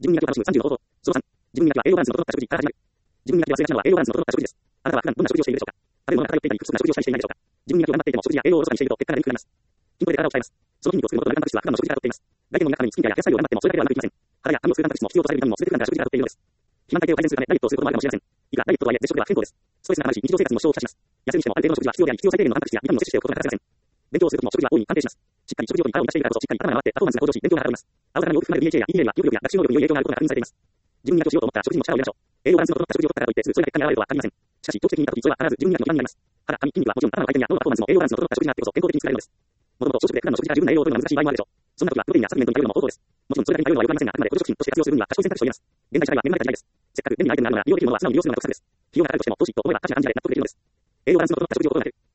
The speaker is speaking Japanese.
自分にだけは楽しむ30の方法。その3、自分にだけは栄養バランスの整った食事から始める。自分にだけ忘れがちなのは栄養バランスの整った食事です。あなたは普段どんな食事をしているでしょうか。食べ物が偏っていたり不足な食事をしたりしていないでしょうか。自分にだけを頑張っていても食事や栄養をおろそかにしていると結果が出にくくなります。筋トレで体を鍛えます。その筋肉を作ることとなるタンパク質は普段の食事から取っています。ダイエットの中にスキンケアやヘアスタイルを頑張ってもそれだけではうまくいきません。肌や髪を作るタンパク質も必要とされるビタミンも全て普段から食事から取っているのです。肥満体型を改善するためダイエットをすることもあるかもしれません。以下、ダイエットとはいえ絶食では不健康です。ストレスがあるし、日常生活にも支障をきたします。痩せるにしてもある程度の食事は必要であり、必要最低限のタンパク質やビタミンを摂取しておくことが欠かせません。勉強をするときも食事は大いに関係します。しっかり食事ごとに腹を満たしているからこそ、しっかり頭が回ってパフォーマンスが向上し、勉強がはかどります。青魚に多く含まれる DHA や EPA は記憶力や学習能力に良い影響があることが確認されています。自分にだけをしようと思ったら食事にも力を入れましょう。栄養バランスの整った食事をとったからといってすぐそれが結果に現れるとは限りません。しかし、長期的に見たときそれは必ず自分にだけの負担になります。肌、髪、筋肉はもちろん頭の回転や脳のパフォーマンスも栄養バランスの整った食事があってこそ健康的に使えるのです。もともと朝食で普段の食事から十分な栄養を取るのは難しい場合もあるでしょう。そんな時はプロテインやサプリメントに頼るのも方法です。もちろんそれだけに頼るのはよくありませんが、あくまで補助食品として活用するには賢い選択肢を入れます。現代社会は恵まれた時代です。せっかく便利なアイテムがあるなら利用できるものは素直に利用するのが得策です。費用が高いとしても投資と思えば価値が感じられ納得できるのです。栄養バランスの整った食事を心がける。